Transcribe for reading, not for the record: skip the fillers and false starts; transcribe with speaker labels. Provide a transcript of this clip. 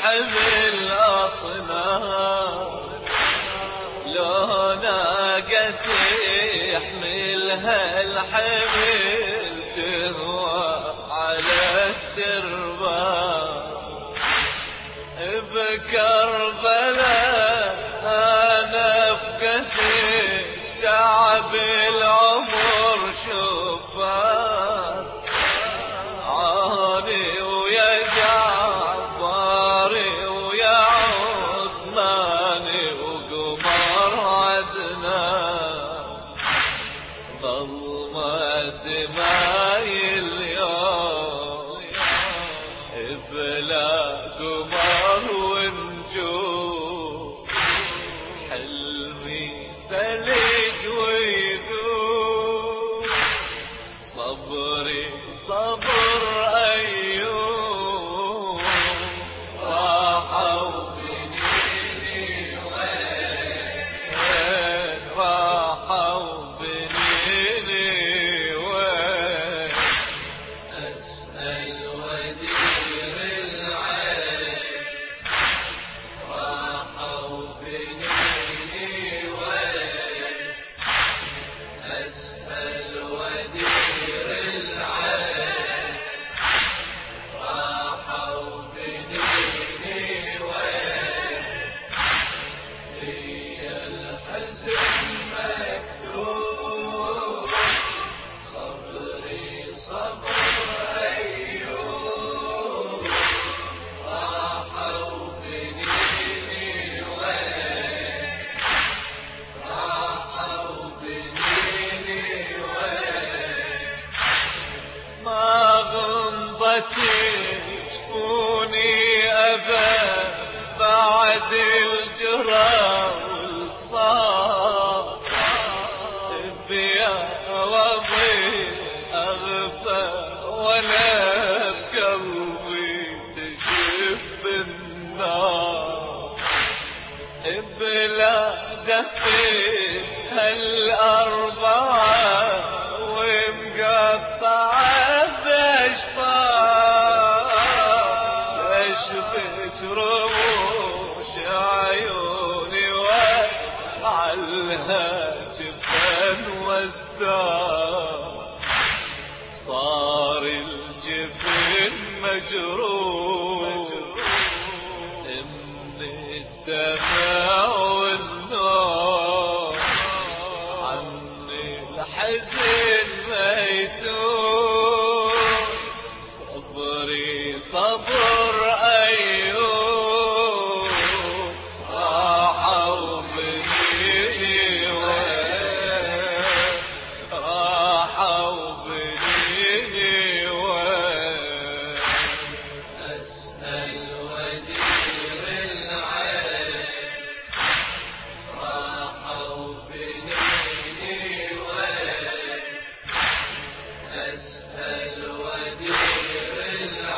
Speaker 1: الحمل أطنان، لو ناقة يحملها الحمل تهوى على التربان. بكربلاء أنا فقدت تعب العمر شوفان، عاني ويا جعفري ويا عثماني وقمر عدنان. ظلمة سماي اليوم بلا قمر ونجوم، حلمي ثلج ويذوب، صبري صبر أيوب. راحوا بنيني وين، راحوا بنيني وين، أسأل ودير العين. راحوا بنيني وين، أسأل ودير العين. راحوا بنيني وين، هي الحزن مكتوب، صبري صبر أيوب. راحوا بنيني وين، راحوا بنيني وين، ما غمضت جفوني أبد بعد الجرى والصاص. بيا وضي أغفى ولا بقلبي تشب النار، بلا دفي هالأربعة ومقطعة بأشفار. أشبك رموش عيوني وعلها جفن وازدار، صار الجفن مجروح من الدمع والنار. عني الحزن ميتون، صبري صبر أيوب. راحوا بنيني وين، راحوا بنيني وين، أسأل ودير العين. راحوا بنيني وين، أسأل ودير العين.